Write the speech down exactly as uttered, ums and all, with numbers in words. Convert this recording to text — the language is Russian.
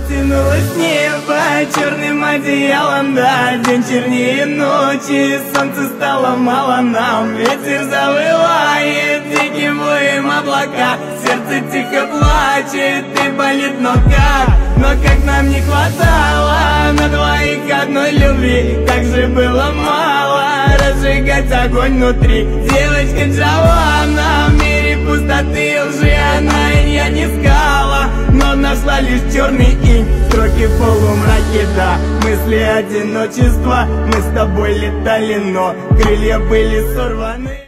Тянулось небо черным одеялом, да, день чернее ночи, солнце стало мало нам. Ветер завывает диким воем облака, сердце тихо плачет и болит, но как, но как нам не хватало на двоих одной любви, как же было мало разжигать огонь внутри. Девочка Джованна, в мире пустоты и лжи она и не искала, но нашла лишь черный инь, строки в полумраке, да, мысли одиночества. Мы с тобой летали, но крылья были сорваны.